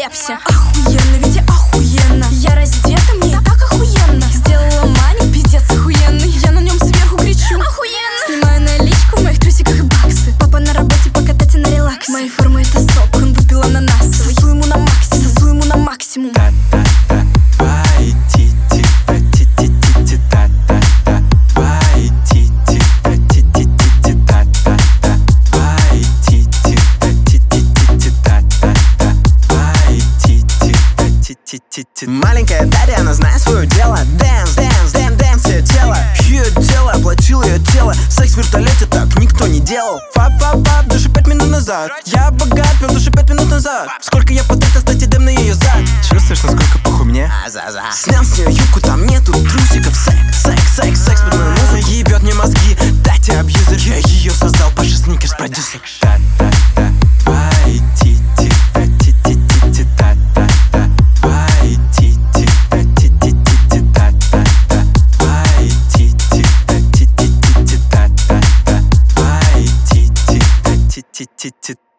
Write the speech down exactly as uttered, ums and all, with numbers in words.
Пепси. Охуенно, ведь я охуенно. Я раздета, мне и так охуенно. Сделала маник, пиздец охуенный. Я на нем сверху кричу: охуенно. Снимаю наличку, в моих трусиках баксы. Папа на работе, покатайте на релакс. Моей формы это сок, он выпил ананасовый. Сосу ему на максимум, сосу ему на максимум. Твои тити, та-ти-ти-ти-ти, та-та-та. Твои тити, та-ти-ти-ти-ти, та-та-та. Твои тити, та-ти-ти-ти-ти, та-та-та. Твои тити, та-ти-ти-ти-ти. Маленькая Дарья, она знает свое дело. Дэнс, дэнс, дэнс, дэнс, ее тело. Ее тело, оплатил ее тело. Секс в вертолете так никто не делал. Фап-фап-фап, души пять минут назад. Я богат, пил души пять минут назад. Сколько я потратил, стать дем на ее зад. Чувствуешь, насколько похуй мне? Снял с нее юбку, там нету трусиков. Секс, секс, секс, секс под мою музыку. Ебет мне мозги, дайте абьюзер. Я ее создал, Паша Сникерс, продюсер. Та-та-та, твои тити, та-ти-ти-ти-ти, та-та-та. Твои тити, та-ти-ти-ти-ти, та-та-та. Твои тити, та-ти-ти-ти-ти, та-та-та. Твои тити, та-ти-ти-ти-ти.